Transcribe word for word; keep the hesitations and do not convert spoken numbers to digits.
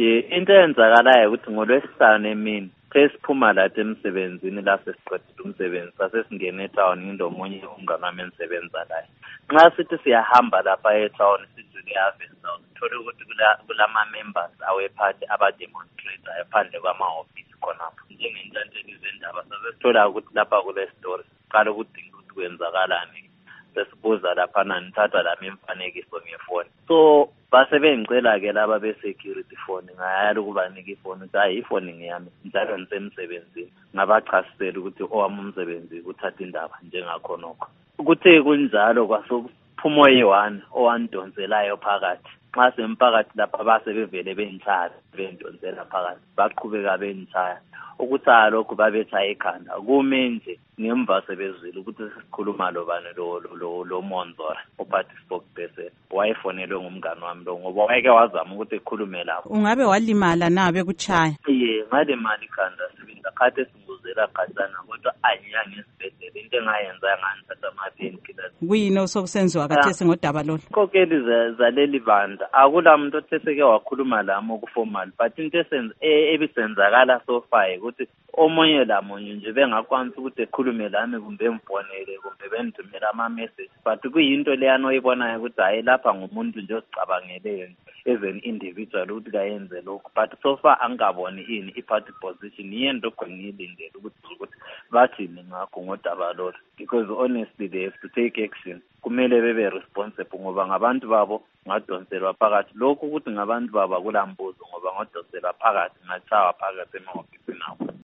Into eyenzakalayo ukuthi ngolwesihlanu emini sesiphuma la emsebenzini la sesiqedile umsebenzi sasesingena etown indomunye umngane wami ensebenza la. Nxa sithi siyahamba lapha etown sidlule Avenue sithole ukuthi kula kulama members awe party aba demonstrate ephandle kwama office khonapho. Njengentanteni zendaba sasithola ukuthi lapha kule story qala ukudinga ukuthi kwenzakalani. Sesibuza lapha nanithatha la imfanekiso ngefoni. So base bengicela ke laba be security phone ngayala ukubanika ifoni ukuthi hayi ifoni ngiyami njalo nisemsebenzini ngabachasisela ukuthi owami umsebenzi uthatha indaba njengakhonokho ukuthe kunjalo kwasophumo yi-one owandonselayo phakathi xa semphakathi lapha base bevele bengithatha bendonsela phakathi baqhubeka bengithatha ukuthi lokho babetha ekhanda kume nje ngemva sebezwile ukuthi sikhuluma lobani lo lo lo Monzora ophathi spokesperson wayefonelwe ngumngane wami lo ngoba wayeke wazama ukuthi ekhulume lapho. Ungabe walimala na bekuchaya? Ye ngale mali khanda sibinda khathe singuzela khatana kodwa anyange esibhedlela into engayenza nganithatha ama pain killers. Kuyini osokusenziwa kathesi ngodaba lolu? Kokeli zaleli banda akula muntu otheseke wakhuluma lami okuformal but into esenza ebisenzakala so far ukuthi omunye lamunye nje bengakwanisa ukuthi ekhulume lami kumbe emfonele kumbe bendumela ama message but kuyinto leyana oyibonayo ukuthi hayi lapha ngumuntu nje osicabangeleyo as an individual ukuthi kayenze lokho but so far angaboni ini i-party position yento ogcingilindele ukuthi ukuthi bathini ngakho ngodaba lolu because honestly they have to take action. Kumele bebe responsible ngoba ngabantu babo ngadonselwa phakathi lokho ukuthi ngabantu baba kulambuzo ngoba ngadonselwa phakathi ngachawa phakathi emahofisini nabo.